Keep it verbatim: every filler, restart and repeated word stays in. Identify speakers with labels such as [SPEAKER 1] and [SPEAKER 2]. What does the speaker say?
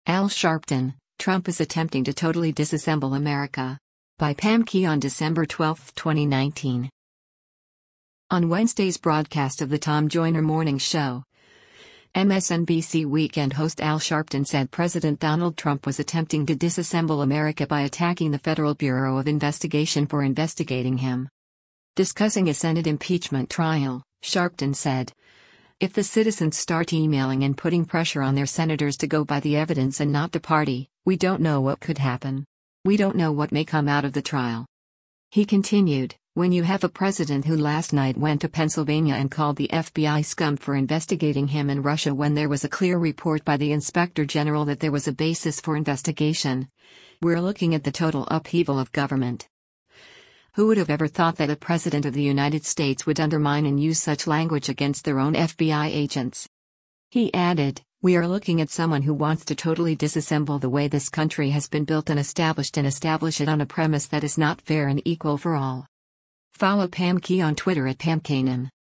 [SPEAKER 1] Al Sharpton, Trump is attempting to totally disassemble America. By Pam Key on December twelfth, twenty nineteen. On Wednesday's broadcast of the Tom Joyner Morning Show, M S N B C weekend host Al Sharpton said President Donald Trump was attempting to disassemble America by attacking the Federal Bureau of Investigation for investigating him. Discussing a Senate impeachment trial, Sharpton said, "If the citizens start emailing and putting pressure on their senators to go by the evidence and not the party, we don't know what could happen. We don't know what may come out of the trial." He continued, "When you have a president who last night went to Pennsylvania and called the F B I scum for investigating him in Russia when there was a clear report by the Inspector General that there was a basis for investigation, we're looking at the total upheaval of government. Who would have ever thought that a president of the United States would undermine and use such language against their own F B I agents?" He added, "We are looking at someone who wants to totally disassemble the way this country has been built and established and establish it on a premise that is not fair and equal for all." Follow Pam Key on Twitter at Pam Kanan.